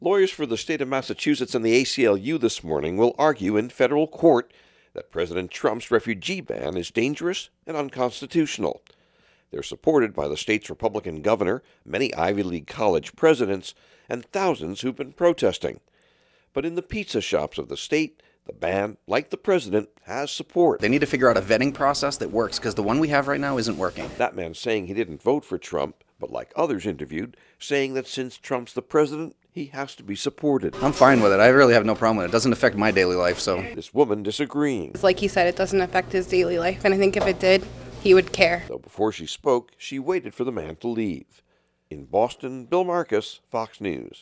Lawyers for the state of Massachusetts and the ACLU this morning will argue in federal court that President Trump's refugee ban is dangerous and unconstitutional. They're supported by the state's Republican governor, many Ivy League college presidents, and thousands who've been protesting. But in the pizza shops of the state, the ban, like the president, has support. They need to figure out a vetting process that works, because the one we have right now isn't working. That man saying he didn't vote for Trump, but like others interviewed, saying that since Trump's the president, he has to be supported. I'm fine with it. I really have no problem with it. It doesn't affect my daily life, so. This woman disagreeing. Like he said, it doesn't affect his daily life, and I think if it did, he would care. Though before she spoke, she waited for the man to leave. In Boston, Bill Marcus, Fox News.